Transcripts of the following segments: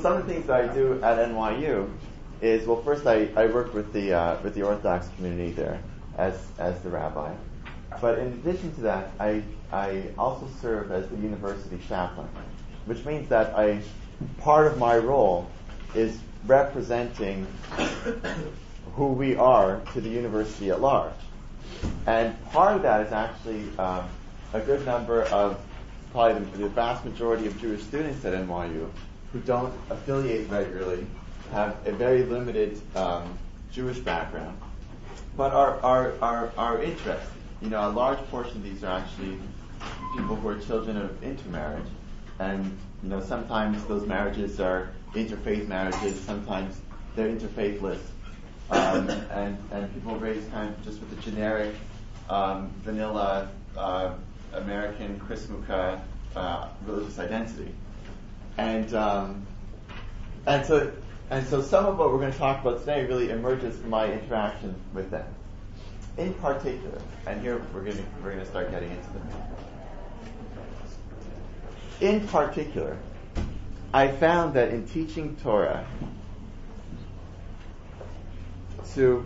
some of the things that I do at NYU is, well, first I work with the Orthodox community there as the rabbi. But in addition to that, I also serve as the university chaplain, which means that part of my role is representing who we are to the university at large. And part of that is actually a good number of, probably the vast majority of Jewish students at NYU who don't affiliate regularly, have a very limited Jewish background, but are interested. A large portion of these are actually people who are children of intermarriage, and sometimes those marriages are interfaith marriages, sometimes they're interfaithless, and people raised kind of just with the generic vanilla American Chrismukkah religious identity, and so some of what we're going to talk about today really emerges from my interaction with them. In particular, and here we're going to start getting into them. In particular, I found that in teaching Torah to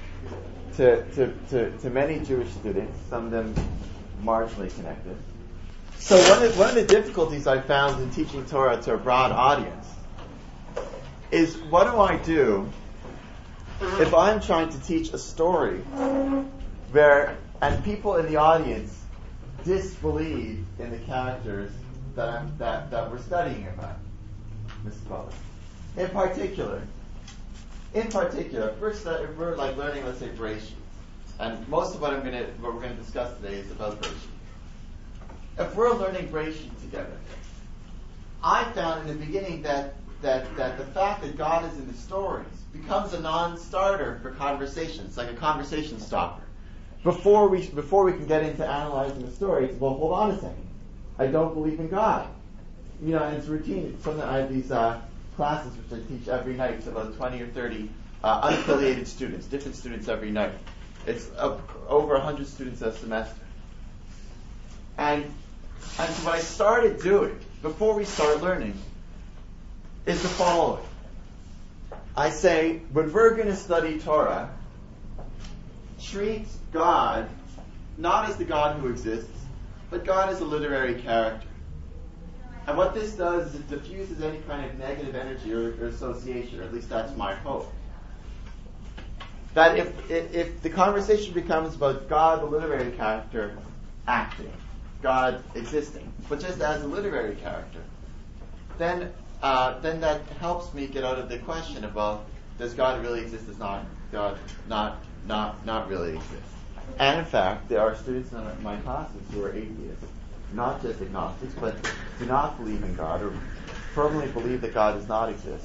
many Jewish students, some of them marginally connected. So one of the difficulties I found in teaching Torah to a broad audience is, what do I do if I'm trying to teach a story and people in the audience disbelieve in the characters that we're studying about, Mrs. Butler? In particular, first if we're like learning, let's say, Bereshit, and most of what we're going to discuss today is about Bereshit. If we're learning Bereshit together, I found in the beginning that the fact that God is in the stories becomes a non-starter for conversation. It's like a conversation stopper. Before we can get into analyzing the stories, well, hold on a second. I don't believe in God. And it's routine. It's something I have these classes which I teach every night to about 20 or 30 unaffiliated students, different students every night. It's over 100 students a semester. And so what I started doing before we start learning is the following. I say, when we're going to study Torah, treat God not as the God who exists, but God as a literary character. And what this does is it diffuses any kind of negative energy or association, or at least that's my hope. That if the conversation becomes about God, the literary character, acting, God existing, but just as a literary character, then that helps me get out of the question of, well, does God really exist? Does God not really exist? And in fact, there are students in my classes who are atheists, not just agnostics, but do not believe in God or firmly believe that God does not exist,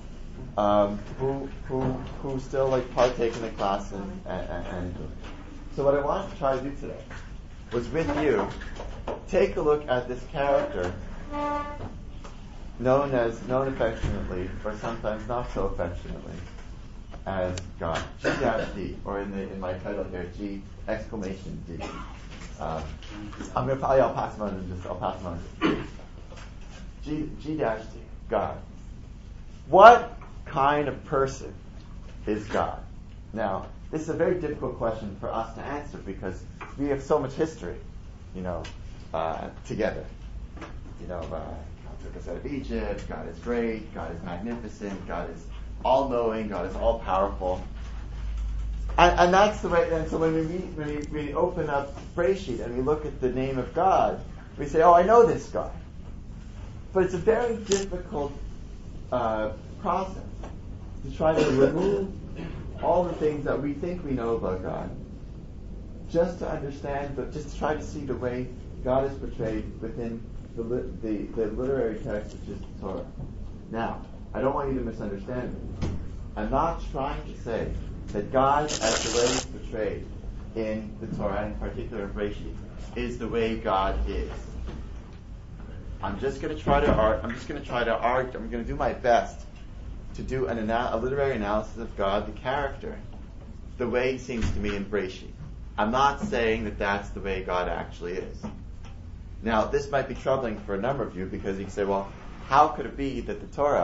who still partake in the class and so what I wanted to try to do today was, with you, take a look at this character known affectionately, or sometimes not so affectionately, as God. G-D, or in my title here, G exclamation D. I'll pass them on. G-D, God. What kind of person is God? Now, this is a very difficult question for us to answer because we have so much history, together. God took us out of Egypt. God is great. God is magnificent. God is all-knowing. God is all-powerful. And that's the way. And so when we open up Bereshit and we look at the name of God, we say, "Oh, I know this God." But it's a very difficult process to try to remove all the things that we think we know about God, just to understand, but just to try to see the way God is portrayed within the literary text, which is the Torah. Now, I don't want you to misunderstand me. I'm not trying to say that God, as the way he's portrayed in the Torah, in particular in Bereshit, is the way God is. I'm just going to try to argue. I'm going to do my best to do a literary analysis of God, the character, the way he seems to me in Bereshit. I'm not saying that that's the way God actually is. Now, this might be troubling for a number of you because you can say, well, how could it be that the Torah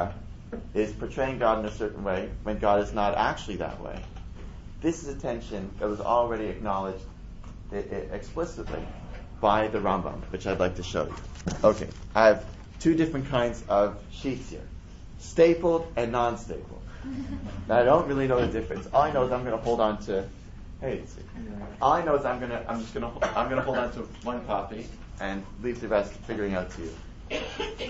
is portraying God in a certain way when God is not actually that way. This is a tension that was already acknowledged explicitly by the Rambam, which I'd like to show you. Okay, I have two different kinds of sheets here, stapled and non-stapled. Now I don't really know the difference. All I know is I'm going to hold on to. All I know is I'm going to hold on to one copy and leave the rest figuring out to you.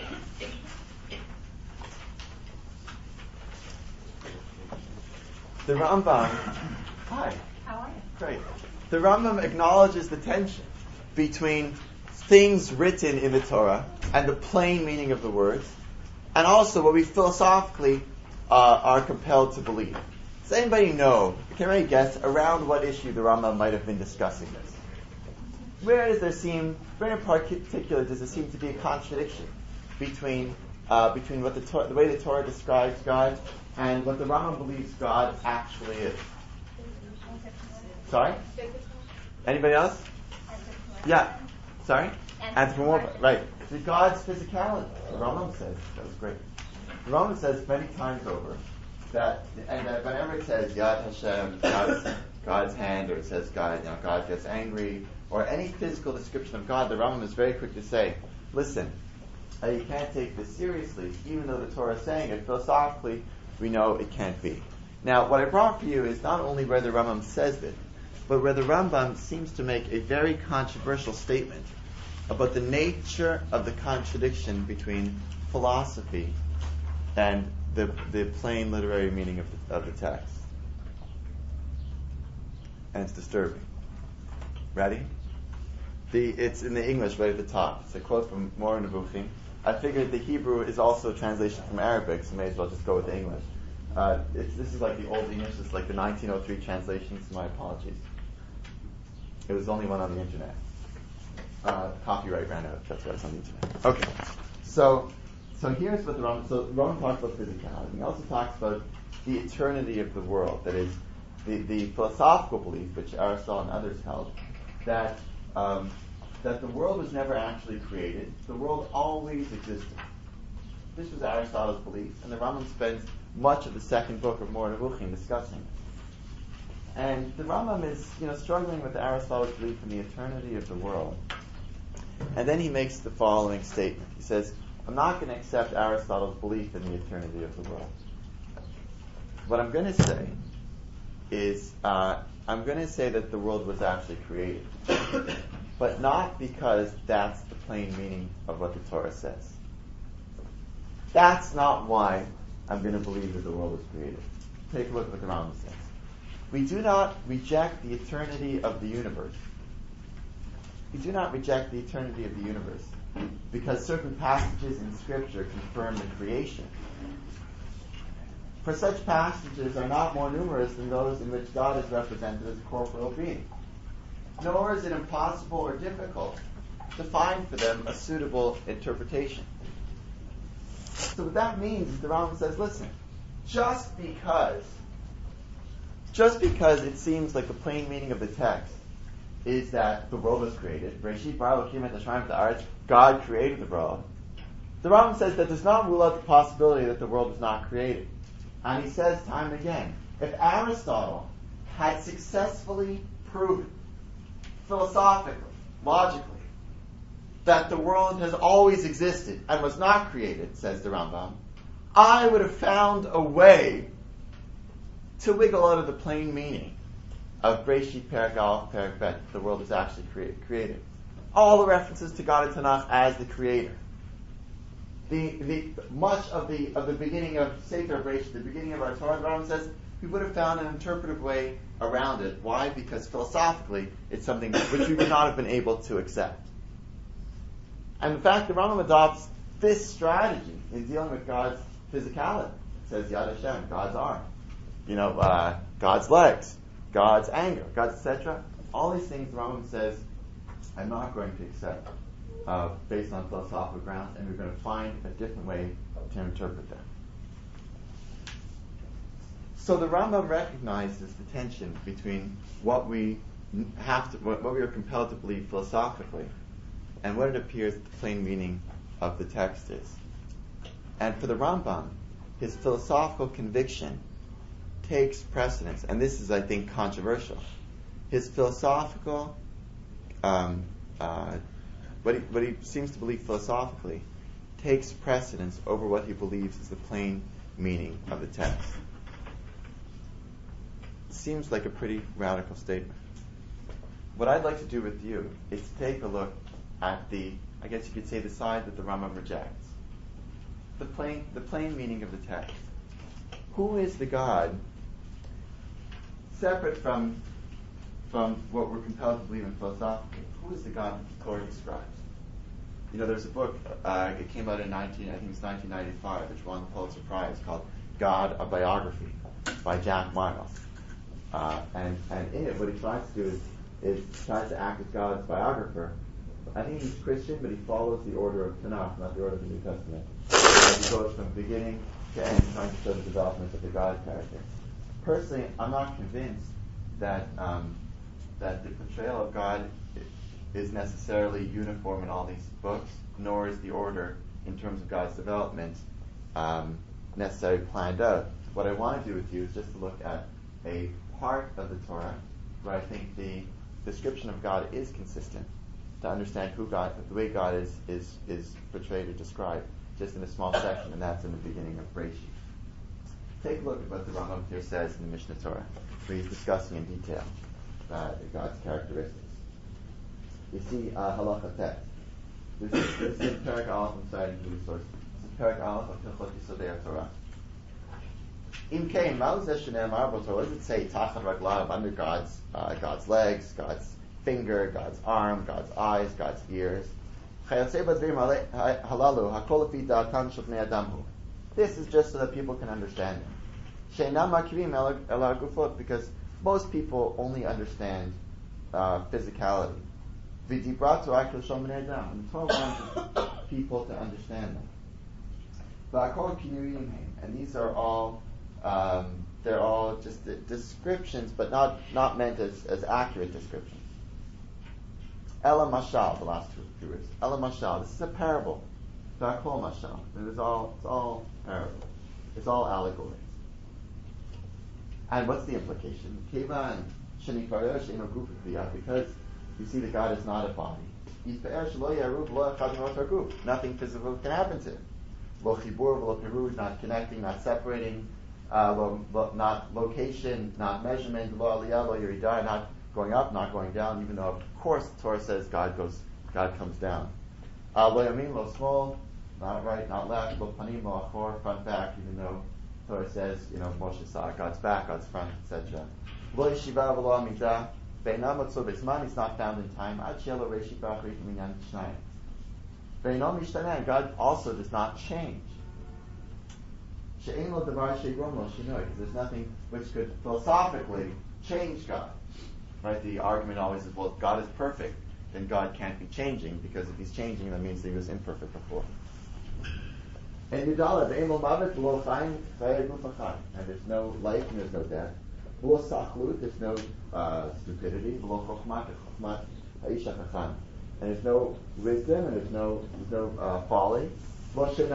The Rambam. Hi. How are you? Great. The Rambam acknowledges the tension between things written in the Torah and the plain meaning of the words, and also what we philosophically are compelled to believe. Does anybody know, can anybody guess, around what issue the Rambam might have been discussing this? Where in particular does there seem to be a contradiction between what the way the Torah describes God and what the Rambam believes God actually is? Sorry? Anybody else? Yeah. Sorry? Anthropomorphic. Right. The God's physicality. The Rambam says, that was great. The Rambam says many times over that whenever it says Yad Hashem, God's hand, or it says God gets angry, or any physical description of God, the Rambam is very quick to say, listen, you can't take this seriously, even though the Torah is saying it. Philosophically, we know it can't be. Now, what I brought for you is not only where the Rambam says it, but where the Rambam seems to make a very controversial statement about the nature of the contradiction between philosophy and the plain literary meaning of the text. And it's disturbing. Ready? It's in the English right at the top. It's a quote from Moreh Nevuchim. I figured the Hebrew is also a translation from Arabic, so may as well just go with the English. This is like the Old English. It's like the 1903 translations. My apologies. It was the only one on the internet. Copyright ran out. That's why it's on the internet. Okay. So here's what the Rambam talks about physicality. He also talks about the eternity of the world. That is, the philosophical belief, which Aristotle and others held, that the world was never actually created. The world always existed. This was Aristotle's belief, and the Rambam spends much of the second book of Moreh Nevuchim discussing it. And the Rambam is, struggling with Aristotle's belief in the eternity of the world. And then he makes the following statement. He says, I'm not going to accept Aristotle's belief in the eternity of the world. What I'm going to say is, I'm going to say that the world was actually created. But not because that's the plain meaning of what the Torah says. That's not why I'm going to believe that the world was created. Take a look at what the Rambam says. We do not reject the eternity of the universe. We do not reject the eternity of the universe because certain passages in Scripture confirm the creation. For such passages are not more numerous than those in which God is represented as a corporeal being. Nor is it impossible or difficult to find for them a suitable interpretation. So what that means is the Rambam says, listen, just because it seems like the plain meaning of the text is that the world was created, Bereshit bara Elokim et hashamayim v'haaretz, God created the world, the Rambam says that does not rule out the possibility that the world was not created. And he says time and again, if Aristotle had successfully proven, philosophically, logically, that the world has always existed and was not created, says the Rambam, I would have found a way to wiggle out of the plain meaning of Bereshit Perek Aleph Perek Bet, the world is actually created. All the references to God in Tanakh as the creator. The much of the beginning of Sefer Bereshit, the beginning of our Torah, the Rambam says, we would have found an interpretive way around it. Why? Because philosophically, it's something which we would not have been able to accept. And in fact, the Rambam adopts this strategy in dealing with God's physicality. It says Yad Hashem, God's arm, God's legs, God's anger, God's etc. All these things the Rambam says, I'm not going to accept based on philosophical grounds, and we're going to find a different way to interpret them. So the Rambam recognizes the tension between what we are compelled to believe philosophically and what it appears the plain meaning of the text is. And for the Rambam, his philosophical conviction takes precedence, and this is, I think, controversial. His philosophical, what he seems to believe philosophically, takes precedence over what he believes is the plain meaning of the text. Seems like a pretty radical statement. What I'd like to do with you is to take a look at the, I guess you could say, the side that the Rambam rejects. The plain meaning of the text. Who is the God, separate from what we're compelled to believe in philosophically? Who is the God that the Torah describes? There's a book, it came out in 1995, which won the Pulitzer Prize, called God, a Biography, by Jack Miles. And in it, what he tries to do is tries to act as God's biographer. I think he's Christian, but he follows the order of Tanakh, not the order of the New Testament. And he goes from beginning to end, trying to show the development of the God character. Personally, I'm not convinced that the portrayal of God is necessarily uniform in all these books, nor is the order in terms of God's development necessarily planned out. What I want to do with you is just to look at a part of the Torah where I think the description of God is consistent, to understand who God, the way God is portrayed or described, just in a small section, and that's in the beginning of Bereshit. Take a look at what the Rambam here says in the Mishnah Torah, where he's discussing in detail God's characteristics. You see halacha text. This is in Perek Aleph, I'm sorry, the source. This is Perek Aleph of Hilchot Yisodei HaTorah. Im kein Ma'uzeh shene'amar bo Torah, what does it say? Tachat raglav, under God's legs, God's finger, God's arm, God's eyes, God's ears. Chayotzei b'dvarim halalu hakol lefi da'atan shel bnei adam hu. This is just so that people can understand it. She'einam makivim ela gufot, because most people only understand physicality. V'dibra Torah k'lashon bnei adam, and the Torah wants people to understand them. V'akol kinuyim heim, and these are all they're all just descriptions, but not meant as accurate descriptions. Ela mashal, the last two words. Ela mashal, this is a parable. V'akol mashal, it's all parable. It's all allegories. And what's the implication? Kevan shenikvareh she'eno guf v'yad, because you see that God is not a body. Nothing physical can happen to him. Lo chibur v'lo pirud, not connecting, not separating, not location, not measurement, lo aliyah, lo yeridah, not going up, not going down, even though of course the Torah says God comes down. Lo yamin, lo small, not right, not left, lo panim, lo achor, front, back, even though the Torah says, Moshe saw God's back, God's front, etc. Lo yeshiva v'lo amidah, he's not found in time. God also does not change. Because there's nothing which could philosophically change God. Right? The argument always is, well, if God is perfect, then God can't be changing, because if he's changing, that means that he was imperfect before. And there's no life and there's no death. There's no stupidity, and there's no wisdom, and there's no folly. Even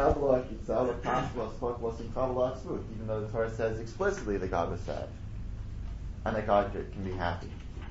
though the Torah says explicitly that God was sad, and that God can be happy.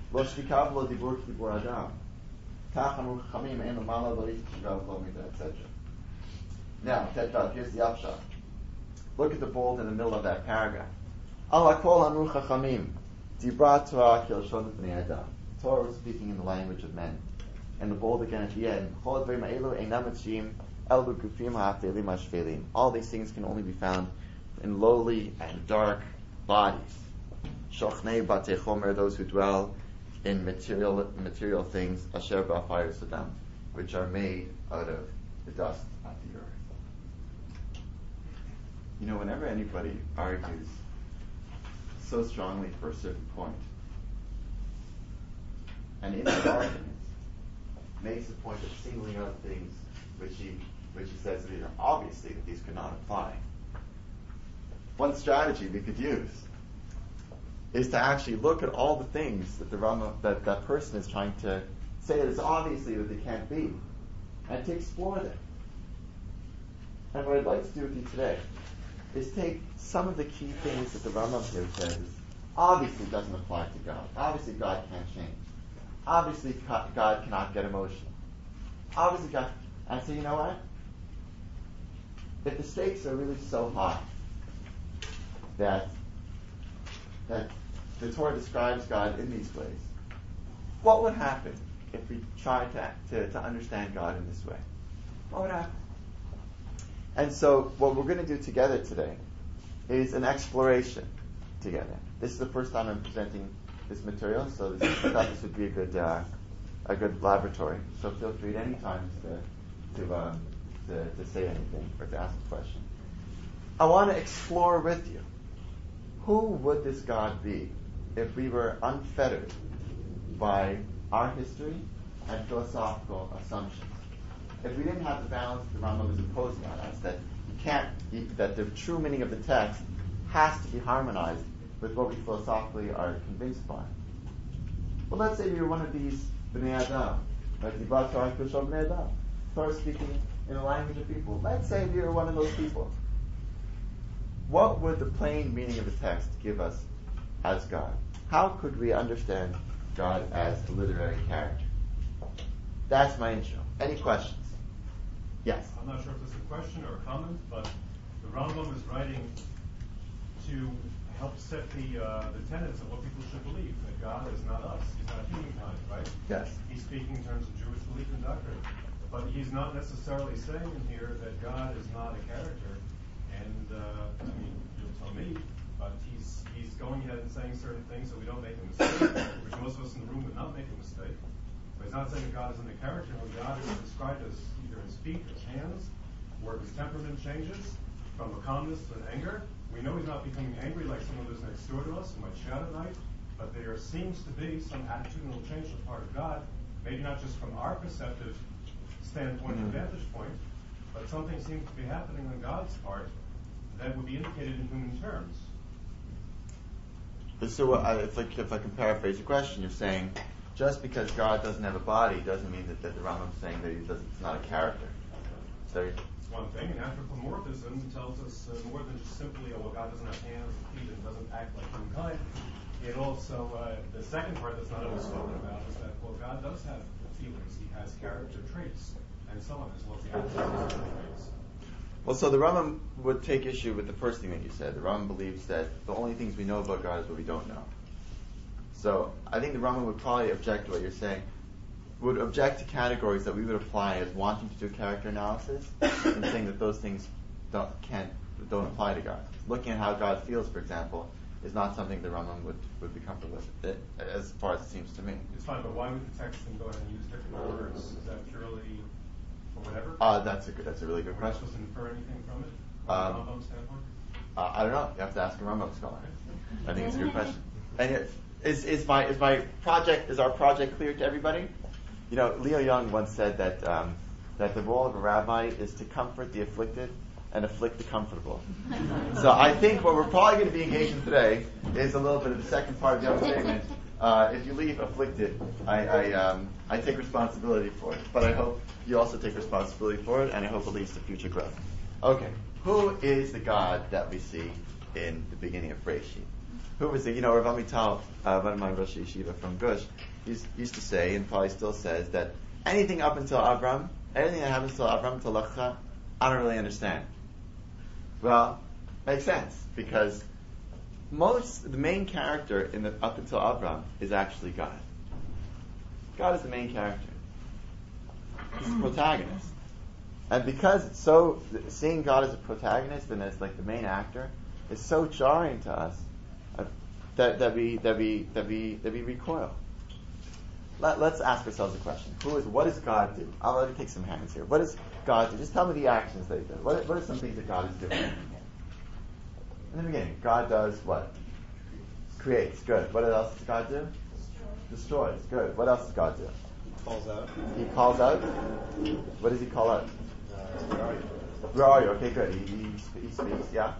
Etc. Now, here's the upshot. Look at the bold in the middle of that paragraph. Allah kol amru chachamim, dibra Torah kilshon bnei adam. Torah was speaking in the language of men. And the bold again at the end. Chol advarim ha'elu einam mitzvim elu gufim ha'afelim ha'shvelim. All these things can only be found in lowly and dark bodies. Shochnei batei chomer, those who dwell in material things, asher ba'afayir sadam, which are made out of the dust of the earth. Whenever anybody argues so strongly for a certain point, and in that argument makes a point of singling out things which he says that obviously that these could not apply. One strategy we could use is to actually look at all the things that that person is trying to say that it's obviously that they can't be, and to explore them. And what I'd like to do with you today is take some of the key things that the Rambam here says obviously doesn't apply to God. Obviously God can't change. Obviously God cannot get emotional. Obviously God... And so you know what? If the stakes are really so high that the Torah describes God in these ways, what would happen if we tried to understand God in this way? What would happen? And so what we're going to do together today is an exploration together. This is the first time I'm presenting this material, so I thought this would be a good laboratory. So feel free at any time to say anything or to ask a question. I want to explore with you, who would this God be if we were unfettered by our history and philosophical assumptions? If we didn't have the balance that the Rambam is imposing on us, that the true meaning of the text has to be harmonized with what we philosophically are convinced by. Well, let's say we were one of these Bnei Adam, right? Torah speaking in a language of people. Let's say we were one of those people. What would the plain meaning of the text give us as God? How could we understand God as a literary character? That's my intro. Any questions? Yes? I'm not sure if this is a question or a comment, but the Rambam is writing to help set the tenets of what people should believe, that God is not us. He's not humankind, right? Yes. He's speaking in terms of Jewish belief and doctrine. But he's not necessarily saying in here that God is not a character. And, you'll tell me, but he's going ahead and saying certain things so we don't make a mistake, which most of us in the room would not make a mistake. But he's not saying that God isn't a character. When God is described as either his feet, his hands, or his temperament changes from a calmness to an anger, we know he's not becoming angry like someone who's next door to us who might shout at night, but there seems to be some attitudinal change on the part of God, maybe not just from our perceptive standpoint and vantage point, but something seems to be happening on God's part that would be indicated in human terms. So if I can paraphrase your question, you're saying just because God doesn't have a body doesn't mean that the Rambam's saying that it's not a character. So it's one thing, and anthropomorphism tells us more than just simply, God doesn't have hands and feet and doesn't act like humankind. It also, the second part that's not always spoken about is that, God does have feelings. He has character traits and so on, as well as the absence of traits. Well, so the Rambam would take issue with the first thing that you said. The Rambam believes that the only things we know about God is what we don't know. So I think the Rambam would probably object to what you're saying, would object to categories that we would apply as wanting to do character analysis and saying that those things don't apply to God. Looking at how God feels, for example, is not something the Rambam would be comfortable with, as far as it seems to me. It's fine, but why would the text then go ahead and use different words? Is that purely for whatever? That's a really good question. Are we supposed to infer anything from it, from the Rambam standpoint? I don't know. You have to ask a Rambam scholar. I think it's a good question. And is our project clear to everybody? Leo Young once said that the role of a rabbi is to comfort the afflicted and afflict the comfortable. So I think what we're probably going to be engaged in today is a little bit of the second part of Young's statement. If you leave afflicted, I take responsibility for it. But I hope you also take responsibility for it, and I hope it leads to future growth. Okay, who is the God that we see in the beginning of Bereshit? Who was it? Rav Amital, one of my Rosh Yeshiva from Gush, used to say, and probably still says, that anything up until Avram, anything that happens until Avram, till Lachcha, I don't really understand. Well, makes sense, because the main character up until Avram is actually God. God is the main character. He's the protagonist. And because it's so, seeing God as a protagonist and as like the main actor is so jarring to us, that we recoil. Let's ask ourselves a question. What does God do? I'll let you take some hands here. What does God do? Just tell me the actions that he does. What are some things that God is doing? In the beginning, God does what? Creates. Good. What else does God do? Destroys. Good. What else does God do? He calls out. He calls out? What does he call out? Where are you? Okay, good. He speaks, yeah?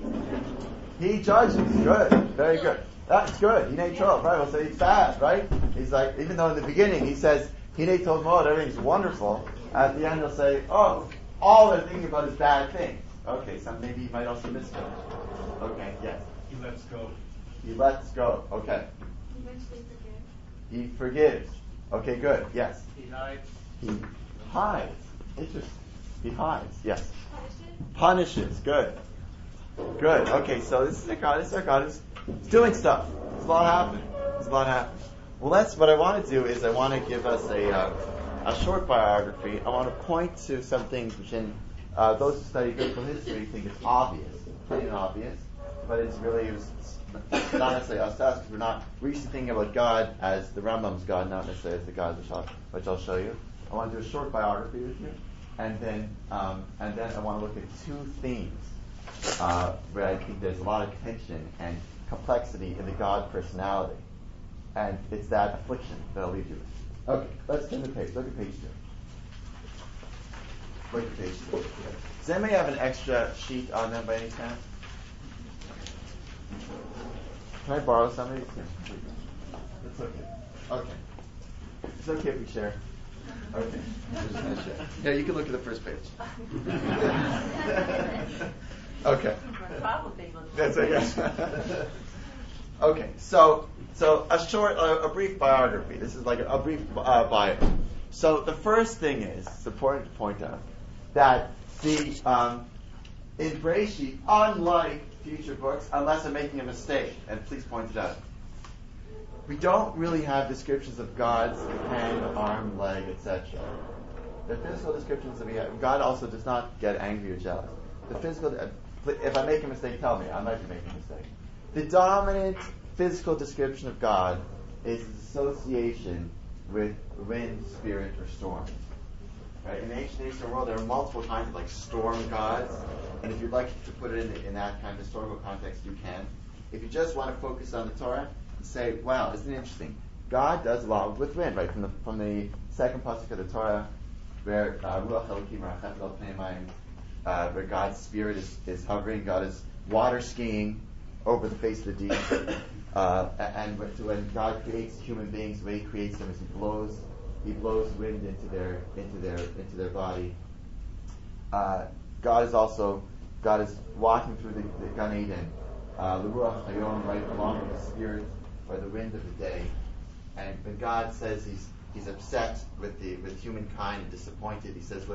He judges. Good. Very good. That's good. Hinei Tov, right? We'll say he's bad, right? He's like, even though in the beginning he says, Hinei Tov Mod, everything's wonderful, at the end he'll say, oh, all they're thinking about is bad things. Okay, so maybe you might also misfinish. Okay, yes. He lets go. He lets go. Okay. He eventually forgives. He forgives. Okay, good. Yes. He hides. He hides. Interesting. He hides. Yes. Punishes. Punishes. Good. Good. Okay, so this is our God. This is our God who's doing stuff. There's a lot happening. Well, that's what I want to do is I want to give us a short biography. I want to point to some things which in those who study biblical history think it's obvious, plain and obvious, but it's really not necessarily us because we're not recently thinking about God as the Rambam's God, not necessarily as the God which I'll show you. I want to do a short biography with you, and then I want to look at two themes where I think there's a lot of tension and complexity in the God personality, and it's that affliction that I'll leave you with. Okay, let's turn the page. Look at page 2. Look at page 2. Does anybody have an extra sheet on them by any chance? Can I borrow somebody's? It's okay. Okay. It's okay if we share. Okay. We're just gonna share. Yeah, you can look at the first page. Okay. That's okay. Okay. So a brief biography. This is like a brief bio. So the first thing is, it's important to point out that in Bereshit, unlike future books, unless I'm making a mistake, and please point it out, we don't really have descriptions of God's hand, arm, leg, etc. The physical descriptions that we have, God also does not get angry or jealous. The physical, if I make a mistake, tell me. I might be making a mistake. The dominant physical description of God is its association with wind, spirit, or storm. Right? In the ancient Eastern world, there are multiple kinds of storm gods, and if you'd like to put it in that kind of historical context, you can. If you just want to focus on the Torah and say, "Wow, isn't it interesting? God does a lot with wind." Right from the second pasuk of the Torah, where Ruach Elokim Merachef al Pnei Mayim, where God's spirit is hovering, God is water skiing over the face of the deep, and when God creates human beings, the way He creates them is He blows wind into their body. God is walking through the Gan Eden, the Ruach Hayom, right along with the spirit or the wind of the day. And when God says He's upset with humankind and disappointed, He says,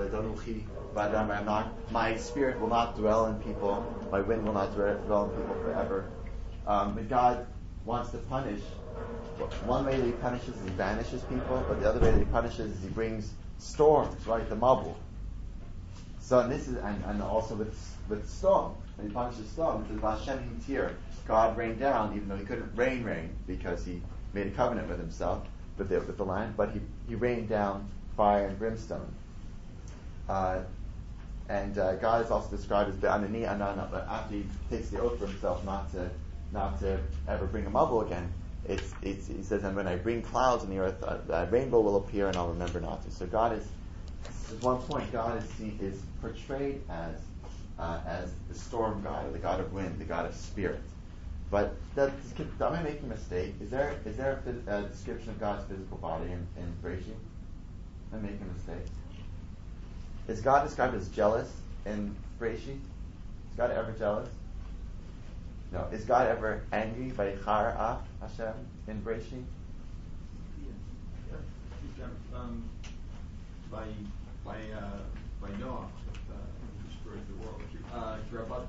"My spirit will not dwell in people, my wind will not dwell in people forever." When God wants to punish, one way that He punishes is He banishes people, but the other way that He punishes is He brings storms, right, the mabul. So and this is and also with storm, when He punishes storm, it says Vashem Himtir, God rained down, even though He couldn't rain because He made a covenant with Himself with the land, but He rained down fire and brimstone. And God is also described as Be'anani Anana, but after He takes the oath for Himself not to ever bring a mabul again, He says, "And when I bring clouds in the earth, a rainbow will appear, and I'll remember not to." So God is, at one point, God is portrayed as the storm god, or the god of wind, the god of spirit. But am I making a mistake? Is there a description of God's physical body in Bereshit? Am I making a mistake? Is God described as jealous in Bereshit? Is God ever jealous? No. Is God ever angry by Chara'af Hashem in Bereshit? By Noah, destroyed the world.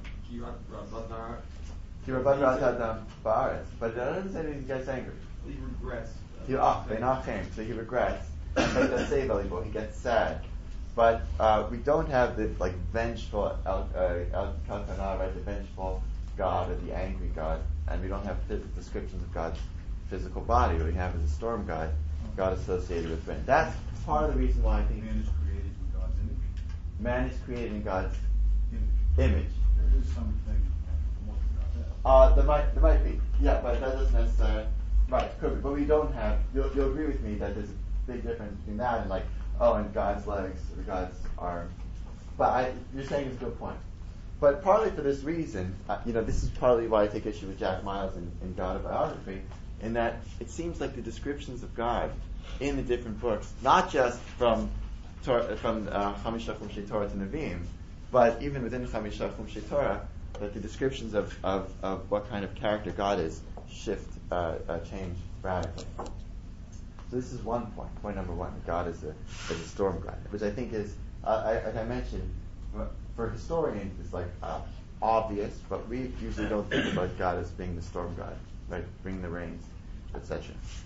But it doesn't say that He gets angry. He regrets. So He regrets. He gets sad. But we don't have the vengeful El Kalkana, right? The vengeful God or the angry God, and we don't have descriptions of God's physical body. What we have is a storm God associated with wind. That's part of the reason why I think man is created in God's image. Man is created in God's image. There is something more about that. There might be, yeah, but that doesn't necessarily. Right, could be, but we don't have. You'll agree with me that there's a big difference between that and and God's legs or God's arm. But you're saying it's a good point. But partly for this reason, this is partly why I take issue with Jack Miles in God biography, in that it seems like the descriptions of God in the different books, not just from Chamisha from Torah to Nevi'im, But even within Chamisha Chumshei Torah, that the descriptions of what kind of character God is change radically. So this is one point number one. God is a storm god, which I think is, like I mentioned, for historians it's like obvious, but we usually don't think about God as being the storm god, right? Bringing the rains, etc.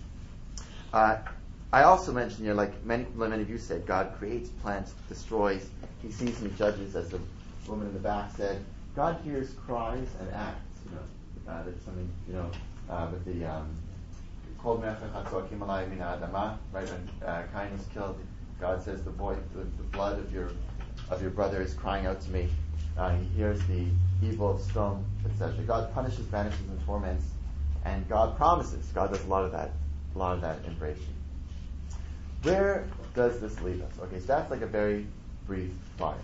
I also mentioned here, like many of you said, God creates, plants, destroys. He sees and he judges, as the woman in the back said. God hears cries and acts. That's something with the Kol Me'achach Hatzokim Alai Min Ha'adama, right? When Cain was killed, God says the blood of your brother is crying out to me. He hears the evil of stone, etc. God punishes, banishes, and torments, and God promises. God does a lot of that in Breshit. Where does this leave us? Okay, so that's like a very brief slide.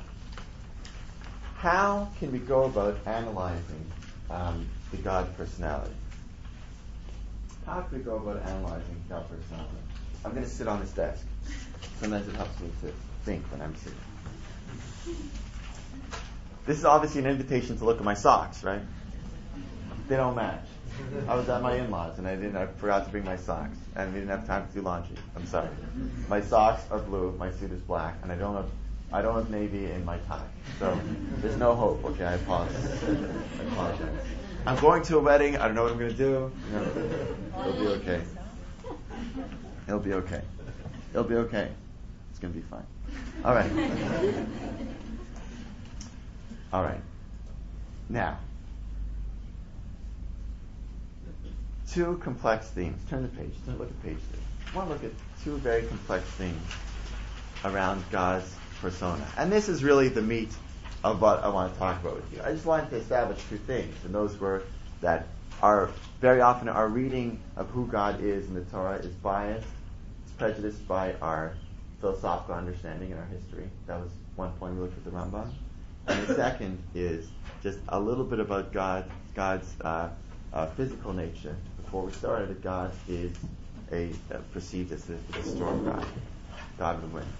How can we go about analyzing the God personality? How can we go about analyzing God personality? I'm going to sit on this desk. Sometimes it helps me to think when I'm sitting. This is obviously an invitation to look at my socks, right? They don't match. I was at my in-laws and I forgot to bring my socks, and we didn't have time to do laundry. I'm sorry. My socks are blue, my suit is black, and I don't have navy in my tie. So there's no hope. Okay, I apologize. I'm going to a wedding. I don't know what I'm going to do. It'll be okay. It'll be okay. It'll be okay. It's going to be fine. All right. All right. Now, two complex themes. Turn the page. Look at page 3. I want to look at two very complex themes around God's persona. And this is really the meat of what I want to talk about with you. I just wanted to establish two things, and those were that very often our reading of who God is in the Torah is biased, it's prejudiced by our philosophical understanding and our history. That was one point we looked at the Rambam. And the second is just a little bit about God's physical nature. Before we started, that God is perceived as a storm god, God of the wind.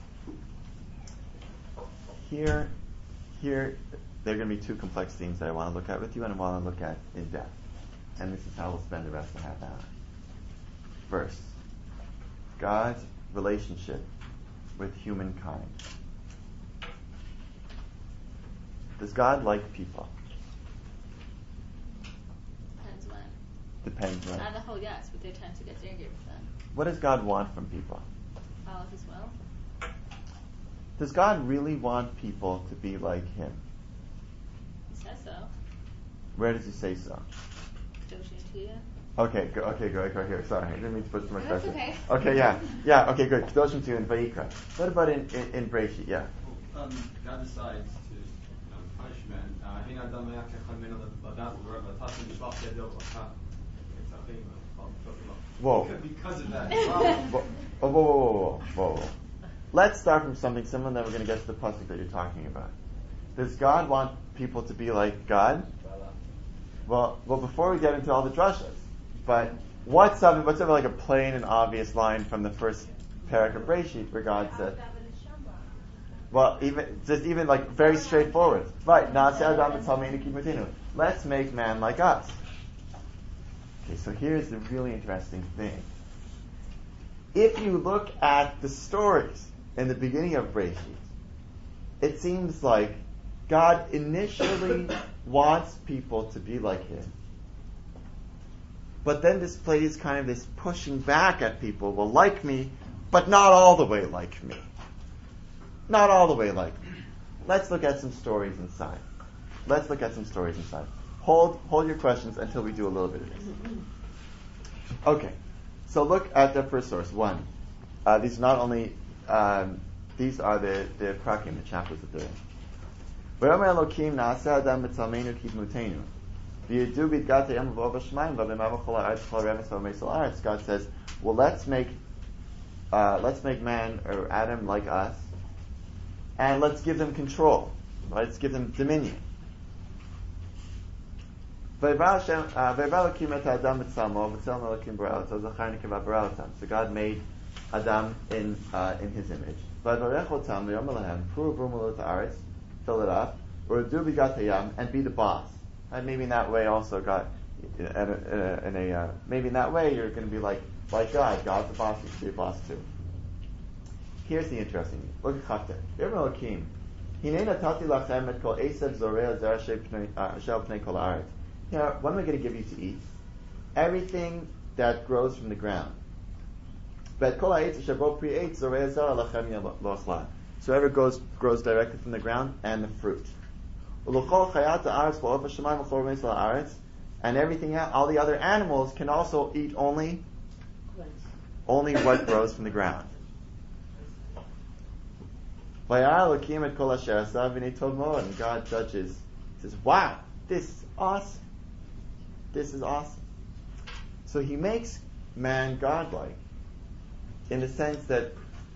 Here, there are going to be two complex themes that I want to look at with you, and I want to look at in depth. And this is how we'll spend the rest of the half hour. First, God's relationship with humankind. Does God like people? Depends when. Not the whole yes, but they tend to get angry with them. What does God want from people? Follow his will. Does God really want people to be like Him? He says so. Where does He say so? Okay, go here. Sorry, I didn't mean to put so much pressure. Okay. Okay, yeah. Okay, good. Kedoshim Tiyah and Vayikra. What about in Breshit? Yeah. God decides to punish men. Whoa. Because of that. Whoa. Let's start from something similar, then we're going to get to the pasuk that you're talking about. Does God want people to be like God? Well, before we get into all the drashas, but what's like a plain and obvious line from the first parak of Breshit where God said, well, even like very straightforward, right? Let's make man like us. Okay, so here's the really interesting thing. If you look at the stories in the beginning of Breshit, it seems like God initially wants people to be like Him, but then displays kind of this pushing back at people, well, like me, but not all the way like me. Not all the way like me. Let's look at some stories inside. Hold your questions until we do a little bit of this. Okay, so look at the first source. 1. These are the prakim, the chapters that they're in. God says, well, let's make man or Adam like us, and let's give them control. Let's give them dominion. So God made Adam in His image. fill it up, or do bigatayam, and be the boss. And maybe in that way also God, maybe in that way you're going to be like God. God's the boss. You should be a boss too. Here's the interesting thing. Look at Chafter. When am I going to give you to eat? Everything that grows from the ground. So whatever grows directly from the ground, and the fruit. And everything else, all the other animals can also eat only what grows from the ground. And God judges, says, wow, this is awesome. This is awesome. So he makes man godlike in the sense that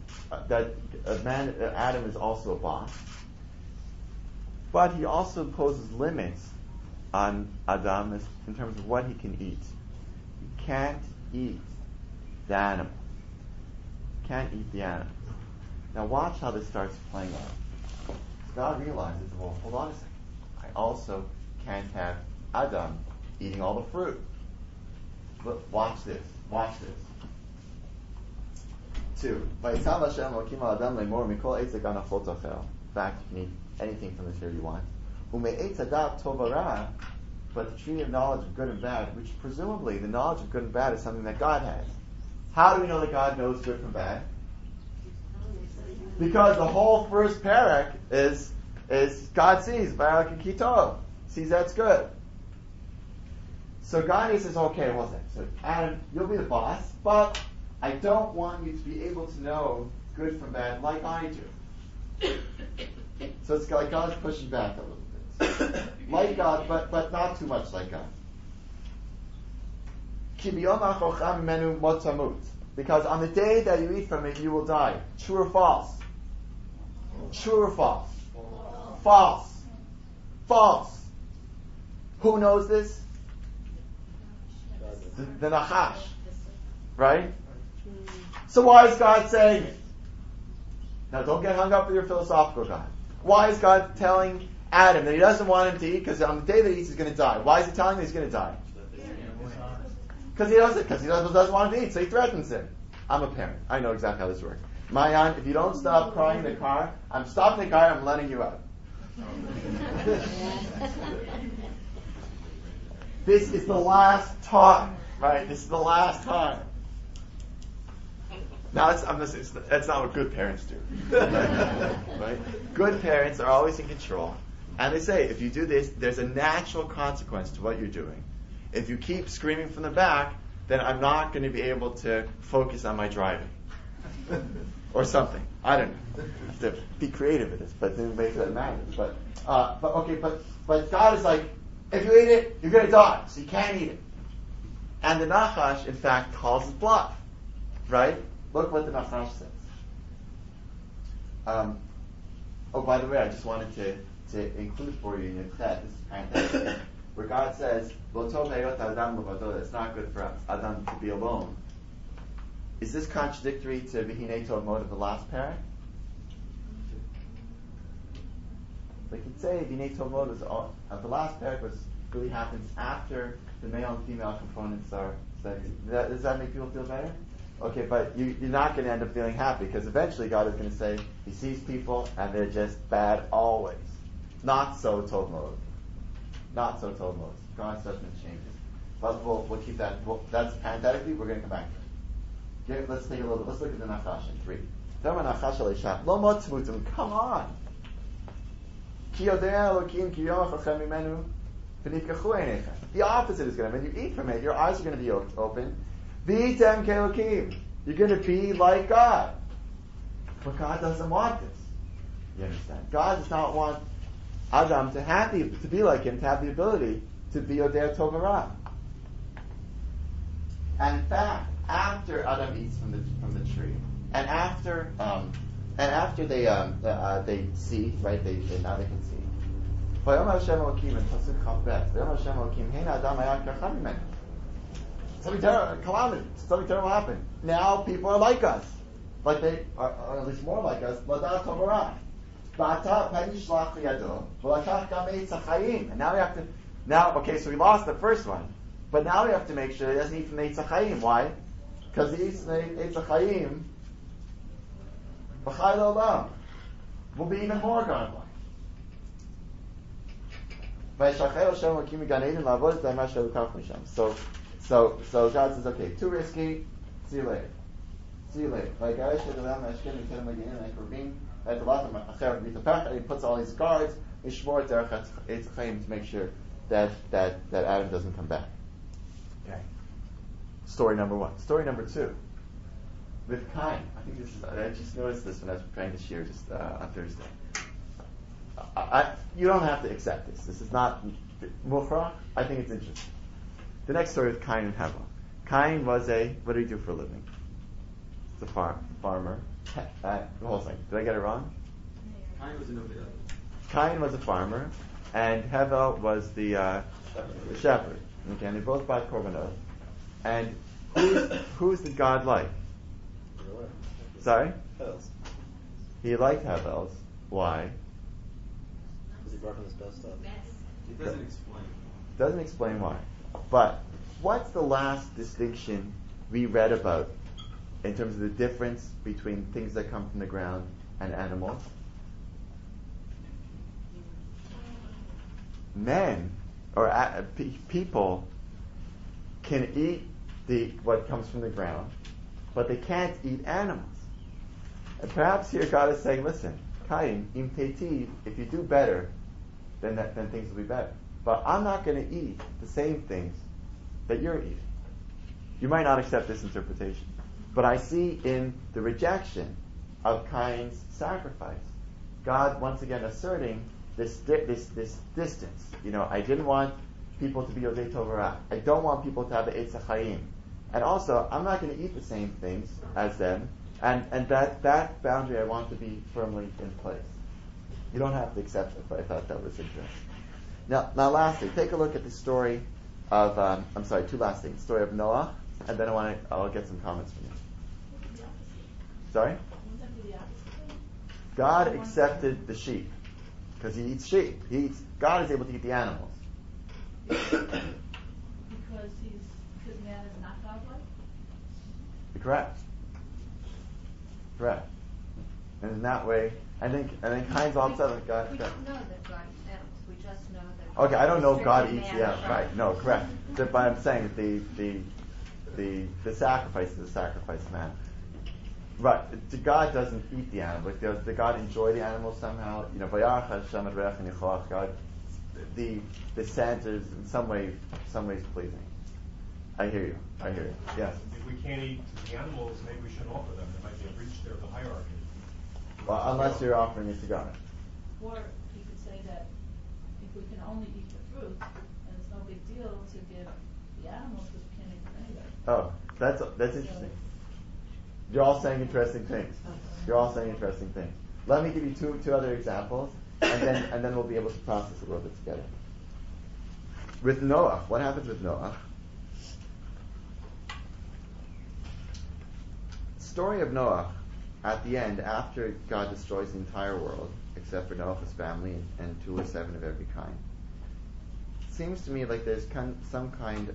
Adam is also a boss, but he also imposes limits on Adam in terms of what he can eat. He can't eat the animal. Can't eat the animal. Now watch how this starts playing out. God realizes, well, hold on a second. I also can't have Adam eating all the fruit. But watch this. Watch this. 2. In fact, you can eat anything from the tree you want. But the tree of knowledge of good and bad, which presumably the knowledge of good and bad is something that God has. How do we know that God knows good from bad? Because the whole first parak is God sees, Barak and Kitov, sees that's good. So God says, okay, what's that? So Adam, you'll be the boss, but I don't want you to be able to know good from bad like I do. So it's like God's pushing back a little bit. Like God, but not too much like God. Because on the day that you eat from it, you will die. True or false? True or false? False. False. Who knows this? The Nachash. Right? So why is God saying it? Now don't get hung up with your philosophical God. Why is God telling Adam that he doesn't want him to eat because on the day that he eats he's going to die? Why is he telling him he's going to die? Because he doesn't want him to eat, so he threatens him. I'm a parent. I know exactly how this works. Mayan, if you don't stop crying in the car, I'm stopping the car, I'm letting you out. This is the last time, right? This is the last time. Now, that's not what good parents do. Right? Good parents are always in control. And they say, if you do this, there's a natural consequence to what you're doing. If you keep screaming from the back, then I'm not going to be able to focus on my driving. Or something. I don't know. I have to be creative with this, but it makes that matter. But God is like, if you eat it, you're going to die, so you can't eat it. And the Nachash, in fact, calls his bluff. Right? Look what the Nachash says. By the way, I just wanted to include for you in your text, this is parenthetic, where God says, it's not good for Adam to be alone. Is this contradictory to V'hinei Tov Mod of the last parak? We could say V'hinei Tov Mod was the last parak really happens after the male and female components are studied. Does that make people feel better? Okay, but you're not going to end up feeling happy because eventually God is going to say He sees people and they're just bad always. Not so Tov Mod. Not so Tov Mod. God's judgment changes. But we'll keep that. That's parenthetically. We're going to come back to it. Let's take a little bit. Let's look at the Nachash in 3. Come on. The opposite is going to happen. When you eat from it, your eyes are going to be open. You're going to be like God. But God doesn't want this. You understand? God does not want Adam to be like him, to have the ability to be Odeh Tov Ra. And in fact, after Adam eats from the tree, and after they see, right? Now they can see. Something terrible happened. Now people are like us, like they are at least more like us. And now we have to, so we lost the first one. But now we have to make sure he doesn't eat from the Eitz HaChaim. Why? Because he eats from the Eitz HaChaim, B'chai L'olam, will be even more godlike. So God says, okay, too risky, see you later. See you later. He puts all these guards, he shmor derech Eitz HaChaim to make sure that Adam doesn't come back. Okay. Story number one. Story number two. With Cain. I just noticed this when I was preparing this year just on Thursday. You don't have to accept this. This is not mukhrach. I think it's interesting. The next story is Cain and Hevel. Cain was what do he do for a living? He's a farmer. The whole thing. Did I get it wrong? Cain was an Ovid. Cain was a farmer, and Hevel was the shepherd. Okay, and they both bought korbanot. And who's the God like? Sorry? Hevel's. He liked Hevel's. Why? Because he brought him his best stuff. It doesn't explain. Doesn't explain why. But what's the last distinction we read about in terms of the difference between things that come from the ground and animals? Men or people can eat what comes from the ground, but they can't eat animals. And perhaps here God is saying, listen, Cain, im tetiv, if you do better, then things will be better. But I'm not going to eat the same things that you're eating. You might not accept this interpretation, but I see in the rejection of Cain's sacrifice, God once again asserting this distance. I didn't want people to be Yodei Tov Ra. I don't want people to have the Eitz HaChaim. And also, I'm not going to eat the same things as them. And that boundary I want to be firmly in place. You don't have to accept it, but I thought that was interesting. Now lastly, take a look at the story of, two last things. The story of Noah, and then I'll get some comments from you. Sorry? God accepted the sheep, because he eats sheep. God is able to eat the animals. Because man is not godlike? Correct. And in that way, I think Cain's also God. We don't know that God eats animals. We just know that. Okay, I don't know if God eats. man Yeah, from- right. No, correct. But I'm saying the sacrifice is a sacrifice of man. Right. God doesn't eat the animal. Does God enjoy the animals somehow? Vayarach Hashem et reach v'nichoach. God, the scent is in some ways pleasing. I hear you. Yes. If we can't eat the animals, maybe we shouldn't offer them. There might be a breach there of the hierarchy. Well, unless you're offering it to God. Or you could say that if we can only eat the fruit, then it's no big deal to give the animals because we can't eat them anyway. Oh, that's interesting. You're all saying interesting things. Let me give you two other examples, and then we'll be able to process a little bit together. With Noah, what happens with Noah? Story of Noah, at the end, after God destroys the entire world, except for Noah's family and 2 or 7 of every kind, seems to me like there's some kind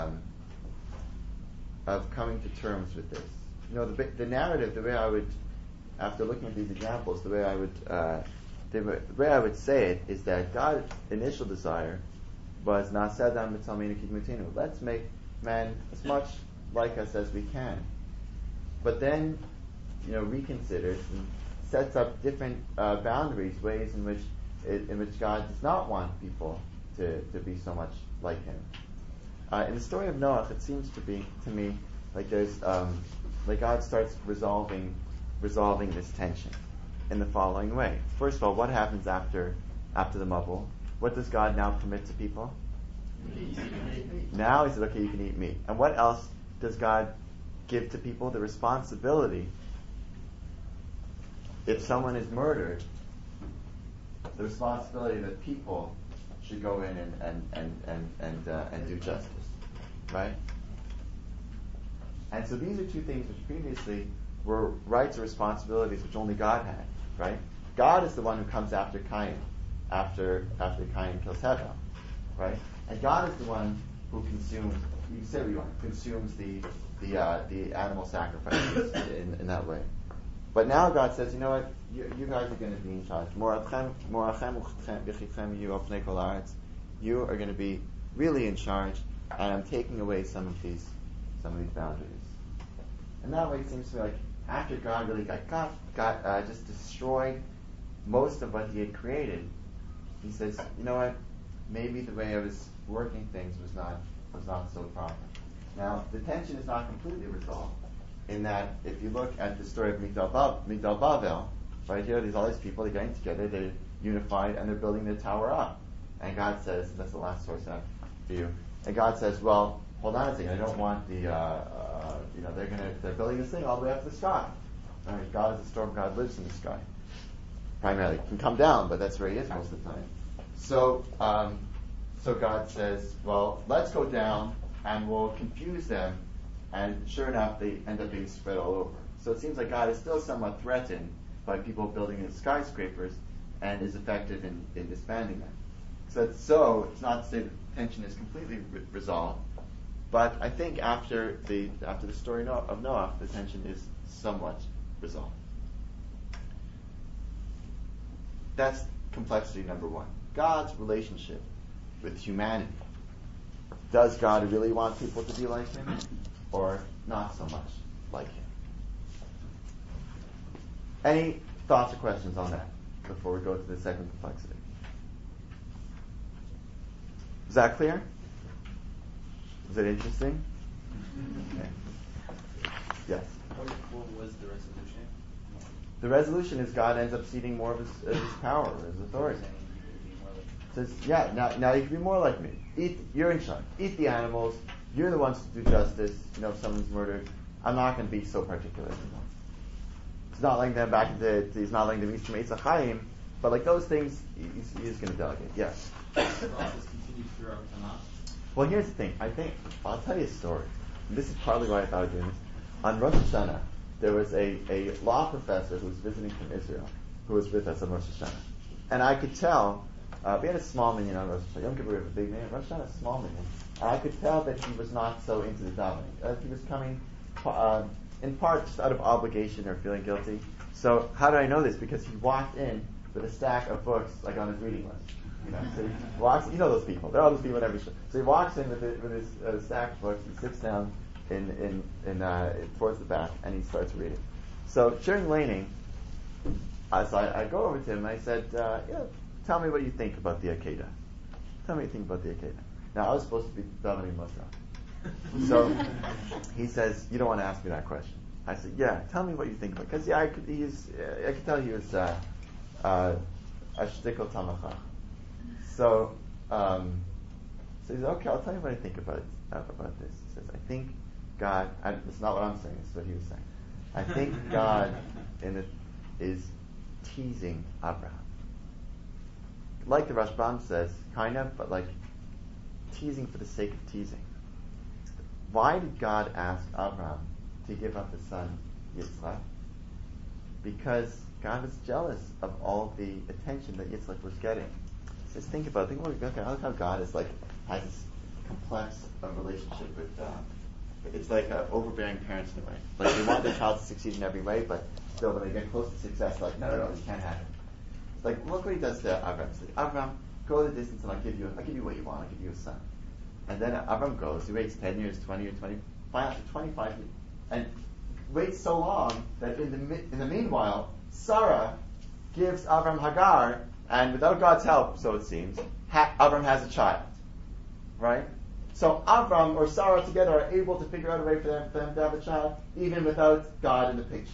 of coming to terms with this. The narrative, the way I would, after looking at these examples, the way I would say it is that God's initial desire was Na'aseh b'tzelmeinu kidmutenu. Let's make man as much like us as we can. But then, reconsiders and sets up different boundaries, ways in which God does not want people to be so much like Him. In the story of Noah, it seems to me like there's like God starts resolving this tension in the following way. First of all, what happens after the Mabul? What does God now permit to people? Now He says, okay, you can eat meat. And what else does God give to people? The responsibility, if someone is murdered, the responsibility that people should go in and do justice, right? And so these are two things which previously were rights or responsibilities which only God had, right? God is the one who comes after Cain, after Cain kills Hevel, right? And God is the one who consumes. You say what you want. Consumes the animal sacrifices in that way. But now God says, you know what? You guys are going to be in charge. You are going to be really in charge, and I'm taking away some of these boundaries. And that way it seems to me like after God really got just destroyed most of what He had created, He says, you know what? Maybe the way I was working things was not so proper. Now the tension is not completely resolved. In that, if you look at the story of Migdal Bavel, right here, there's all these people, they're getting together, they're unified, and they're building their tower up. And God says, that's the last source I have for you. And God says, well, hold on a second, I don't want they're building this thing all the way up to the sky. Right? God is a storm God lives in the sky. Primarily, can come down, but that's where He is most of the time. So God says, well, let's go down and we'll confuse them. And sure enough, they end up being spread all over. So it seems like God is still somewhat threatened by people building these skyscrapers and is effective in disbanding them. So it's not to say that the tension is completely resolved, but I think after the story of Noah, the tension is somewhat resolved. That's complexity number one. God's relationship with humanity. Does God really want people to be like Him? Or not so much like Him? Any thoughts or questions on that before we go to the second complexity? Is that clear? Is it interesting? Okay. Yes? What was the resolution? The resolution is God ends up ceding more of his power, his authority. Says, now you can be more like me. You're in charge. Eat the animals. You're the ones to do justice. If someone's murdered, I'm not going to be so particular anymore. It's not like them back into. He's not like the Mishra Meitzah Chaim, but like those things, he's going to delegate. Yes. The process continues throughout Tanakh. Well, here's the thing. I think I'll tell you a story. This is partly why I thought of doing this. On Rosh Hashanah, there was a law professor who was visiting from Israel, who was with us on Rosh Hashanah, and I could tell. We had a small minyan on Rosh Hashanah. Yom Kippur we have a big minyan. Rosh Hashanah a small minyan. And I could tell that he was not so into the davening. He was coming, in part, just out of obligation or feeling guilty. So how do I know this? Because he walked in with a stack of books, like on his reading list. So he walks. You know those people. There are all those people in every show. So he walks in with his stack of books. He sits down in towards the back, and he starts reading. So during laning, I go over to him and I said, tell me what you think about the Akedah. Tell me what you think about the Akedah. Now, I was supposed to be davening Musra. So he says, you don't want to ask me that question. I said, yeah, tell me what you think about it. Because, I could tell he was a shtickle tamacha. So he says, okay, I'll tell you what I think about this. He says, I think God, and it's not what I'm saying, it's what he was saying. I think God is teasing Abraham. Like the Rashbam says, kind of, but like teasing for the sake of teasing. Why did God ask Abraham to give up his son Yitzchak? Because God was jealous of all the attention that Yitzchak was getting. He says, think about it. I like how God is has this complex relationship with. It's like overbearing parents in a way. Like they want their child to succeed in every way, but still when they get close to success, like no, you can't have it. It's like look what he does to Abraham. He's like, Abraham, go the distance and I'll give you what you want. I'll give you a son. And then Abraham goes. He waits 10 years, 20 years, 25 years, and waits so long that in the meanwhile, Sarah gives Abraham Hagar, and without God's help, so it seems, Abraham has a child. Right? So Abraham or Sarah together are able to figure out a way for them to have a child, even without God in the picture.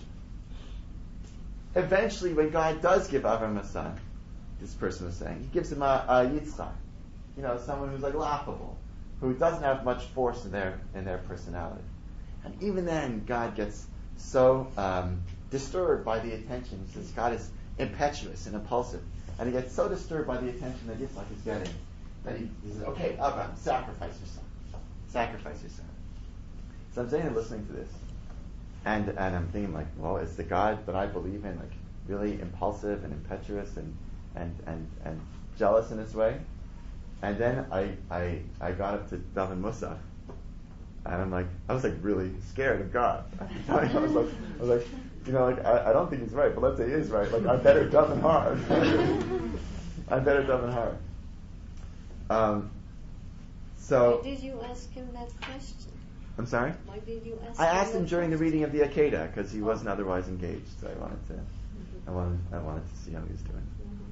Eventually, when God does give Abraham a son, this person was saying, he gives him a Yitzchak. Someone who's like laughable, who doesn't have much force in their personality. And even then, God gets so disturbed by the attention. He says God is impetuous and impulsive. And he gets so disturbed by the attention that Yitzchak is getting that he says, okay, Abraham, sacrifice your son. Sacrifice your son. So I'm sitting and listening to this. And I'm thinking well, is the God that I believe in really impulsive and impetuous and jealous in his way. And then I got up to Daven Musaf, and I was really scared of God. I was like, I don't think he's right, but let's say he is right. I better daven hard. I better daven hard. So. Why did you ask him that question? I'm sorry? Why did you ask I him asked him that during the question? reading of the Akedah because he wasn't otherwise engaged, so I wanted to see how he was doing.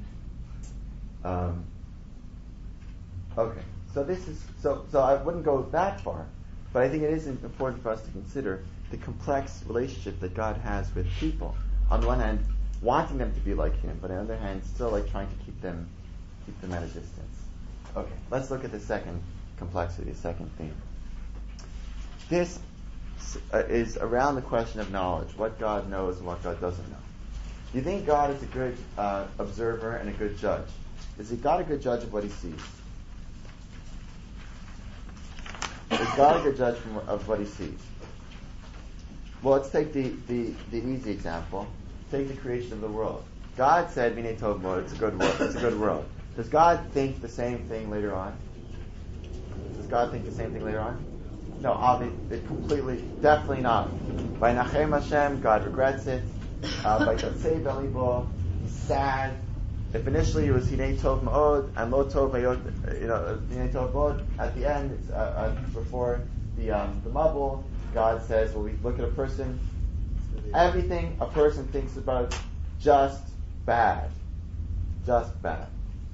Okay, so this is so I wouldn't go that far, but I think it is important for us to consider the complex relationship that God has with people. On the one hand, wanting them to be like Him, but on the other hand, still trying to keep them at a distance. Okay, let's look at the second complexity, the second theme. This is around the question of knowledge, what God knows and what God doesn't know. Do you think God is a good observer and a good judge? Is God a good judge of what He sees? Is God a good judge of what He sees? Well, let's take the easy example. Take the creation of the world. God said, "Minei tov mod," it's a good world. It's a good world. Does God think the same thing later on? Does God think the same thing later on? No, obviously, completely, definitely not. By Nachem Hashem, God regrets it. By Yotzei Belibo, He's sad. If initially it was Hinei Tov Ma'od and Lo Tov Vayot, Hinei Tov Ma'od, at the end, before the Mabul, God says, well, we look at a person, everything a person thinks about, just bad. Just bad.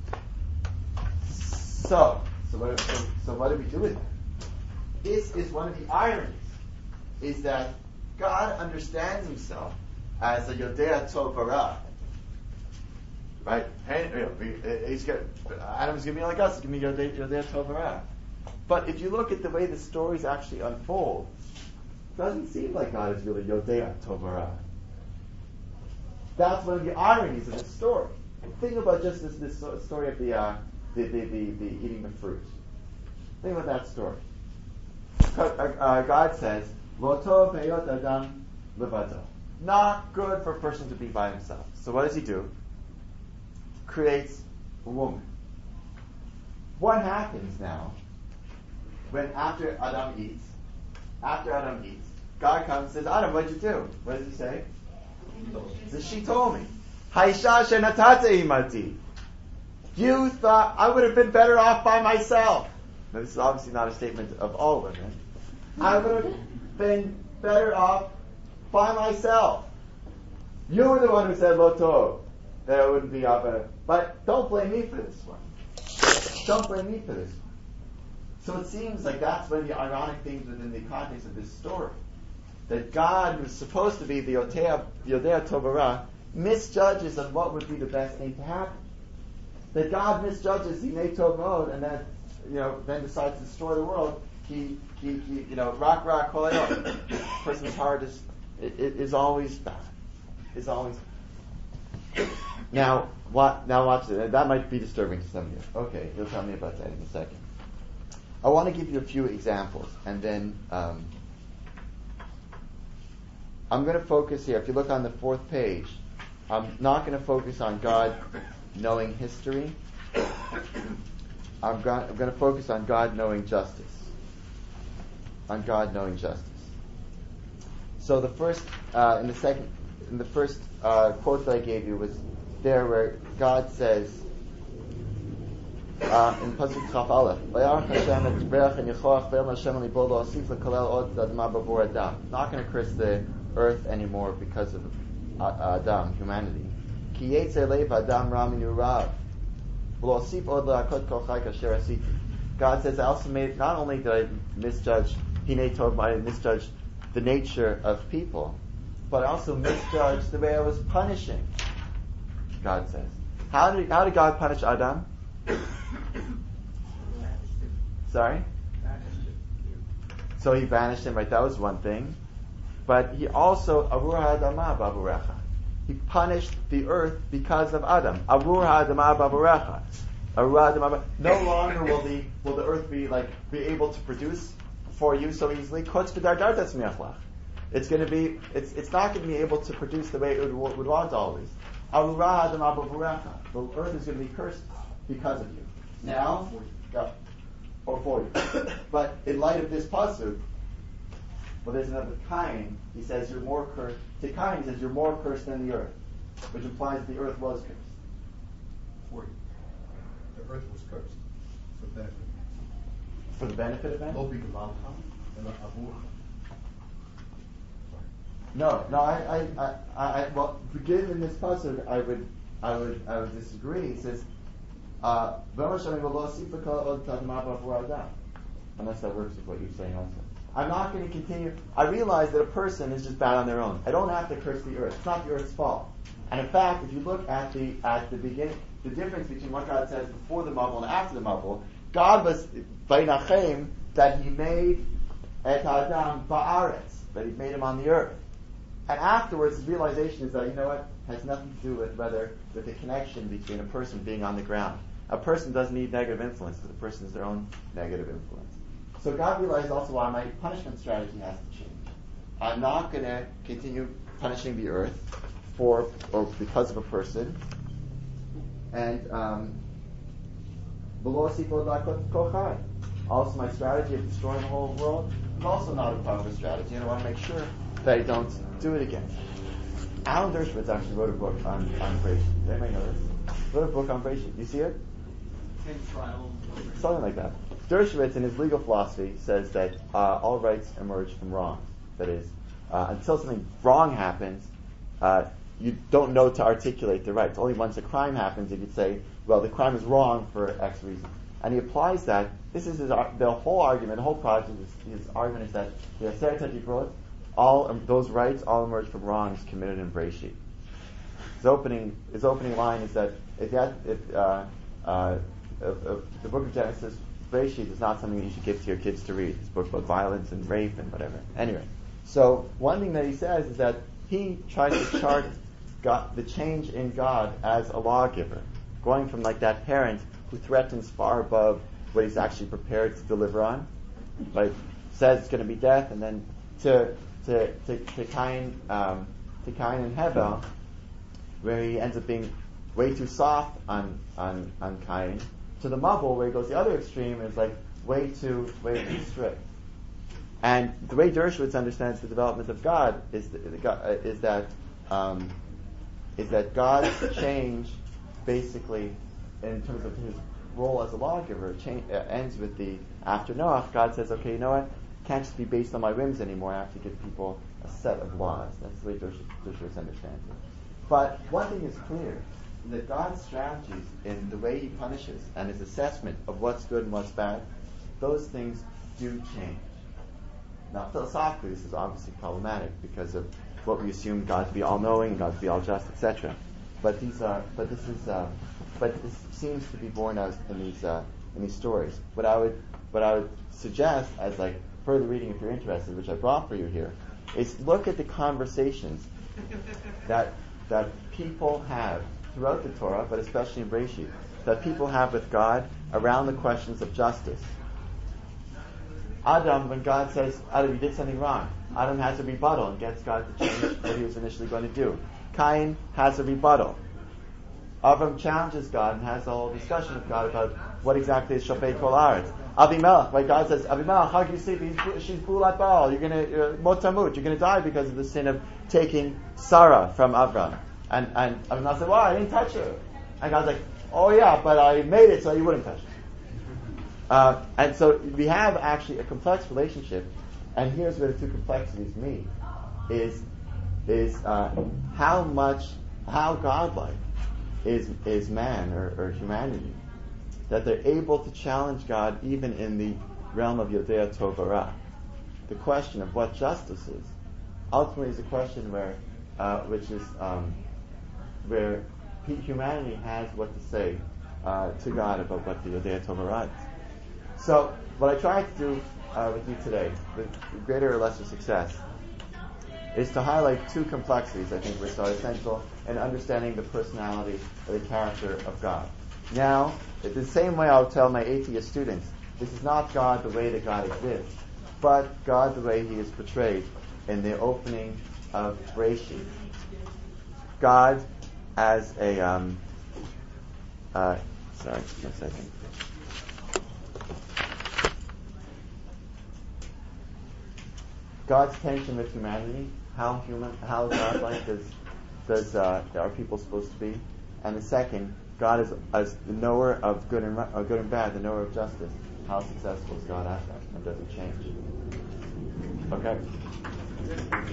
So what do we do with that? This is one of the ironies, is that God understands Himself as a Yodea Tov V'Ra. Right? Adam's going to be like us. He's going to be Yodea Tov V'Ra. But if you look at the way the stories actually unfold, it doesn't seem like God is really Yodea Tov V'Ra. That's one of the ironies of the story. Think about just this story of the eating the fruit. Think about that story. God says, "Lo tov heyot adam levado." Not good for a person to be by himself. So what does He do? Creates a woman. What happens now when after Adam eats, God comes and says, "Adam, what did you do?" What does He say? She told me. Haisha shenatata imati. You thought I would have been better off by myself. Now, this is obviously not a statement of all women. I would have been better off by myself. You were the one who said lo tov, that it wouldn't be better. But don't blame me for this one. Don't blame me for this one. So it seems like that's one of the ironic things within the context of this story. That God, who's supposed to be the Yodea Tov V'Ra, misjudges on what would be the best thing to happen. That God misjudges Hinei Tov Mod and then decides to destroy the world. Rak kol hayom. Person's heart is always bad. Is always bad. Now watch it. That might be disturbing to some of you. Okay, you'll tell me about that in a second. I want to give you a few examples, and then I'm going to focus here. If you look on the 4th page, I'm not going to focus on God knowing history. I'm going to focus on God knowing justice. On God knowing justice. So the first, in the first quote that I gave you was there where God says in Pasuk Chaf Aleph, "Vayarach Hashem et Yitzberach and Yechoach v'Yom Hashem libo lo asif lekalel od adma b'vor Adam." Not going to curse the earth anymore because of Adam, humanity. Ki yetzer leiv Adam ra min urav v'lo asif od le'akot kolchai kasher asiti. God says, I also made, not only did I misjudge Hinei Tov, I misjudged the nature of people, but I also misjudged the way I was punishing. God says. How did God punish Adam? Sorry? So He banished him, right? That was one thing. But He also, Avur ha'adama b'avurecha. He punished the earth because of Adam. Avur ha'adama b'avurecha. No longer will the earth be able to produce for you so easily. it's going to be, it's not going to be able to produce the way it would want always. Arura Adam Abba Vurecha. The earth is going to be cursed because of you. Now, or for you. But in light of this pasuk, well, there's another Cain. He says you're more cursed. To Cain, he says you're more cursed than the earth, which implies the earth was cursed. For you. The earth was cursed for the benefit of man. For the benefit of man? Lo b'gevalcha, ela avucha. No. Well, given this pasuk, I would disagree. He says, unless that works with what you're saying also. I'm not going to continue. I realize that a person is just bad on their own. I don't have to curse the earth. It's not the earth's fault. And in fact, if you look at the beginning, the difference between what God says before the Mabul and after the Mabul, God was Bainachem that He made et Adam ba'aretz, that He made him on the earth. And afterwards, his realization is that, you know what, has nothing to do with the connection between a person being on the ground. A person doesn't need negative influence, because the person is their own negative influence. So God realized also why my punishment strategy has to change. I'm not going to continue punishing the earth because of a person. And also my strategy of destroying the whole world is also not a proper strategy, and I want to make sure that I don't do it again. Alan Dershowitz actually wrote a book on Breshit. Does anybody know this? Wrote a book on Breshit. You see it? Something like that. Dershowitz, in his legal philosophy, says that all rights emerge from wrong. That is, until something wrong happens, you don't know to articulate the rights. Only once a crime happens, you could say, well, the crime is wrong for X reason. And he applies that. This is the whole argument, the whole project. His argument is that the Aseret HaDibrot, all those rights all emerge from wrongs committed in Breshit. His opening line is that if the book of Genesis, Breshit, is not something you should give to your kids to read. It's a book about violence and rape and whatever. Anyway, so one thing that he says is that he tries to chart the change in God as a lawgiver, going from like that parent who threatens far above what he's actually prepared to deliver on, like says it's going to be death, and then to Cain and Hevel, where he ends up being way too soft on Cain, to the Mabul, where he goes the other extreme, is like way too strict. And the way Dershowitz understands the development of God is that God's change, basically, in terms of his role as a lawgiver, ends with after Noach, God says, okay, you know what? It can't just be based on my whims anymore. I have to give people a set of laws. That's the way Dershowitz understands it. But one thing is clear, that God's strategies in the way He punishes and His assessment of what's good and what's bad, those things do change. Now, philosophically, this is obviously problematic because of what we assume God to be all-knowing, God to be all-just, etc. But this seems to be borne out in these stories. What I would suggest, as like further reading, if you're interested, which I brought for you here, is look at the conversations that people have throughout the Torah, but especially in Breshit, that people have with God around the questions of justice. Adam, when God says, Adam, you did something wrong, Adam has a rebuttal and gets God to change what he was initially going to do. Cain has a rebuttal. Avram challenges God and has a whole discussion with God about what exactly is Shofei Kol Haaretz. Avimelech, when God says, Avimelech, how can you sleep? She's Bulat Baal. You're going to Motamut. You're going to die because of the sin of taking Sarah from Avram. And Avimelech said, well, I didn't touch her. And God's like, oh yeah, but I made it so you wouldn't touch her. And so we have actually a complex relationship, and here's where the two complexities meet: is how godlike is man or humanity, that they're able to challenge God even in the realm of Yodea Tov Ra. The question of what justice is ultimately is a question where humanity has what to say to God about what the Yodea Tov Ra is. So, what I tried to do with you today, with greater or lesser success, is to highlight two complexities I think which are essential in understanding the personality or the character of God. Now, the same way I'll tell my atheist students, this is not God the way that God exists, but God the way He is portrayed in the opening of Bereshit, God as a sorry, 1 second. God's tension with humanity, how godlike are people supposed to be? And the second, God is as the knower of good and bad, the knower of justice. How successful is God at that? And does it change? Okay.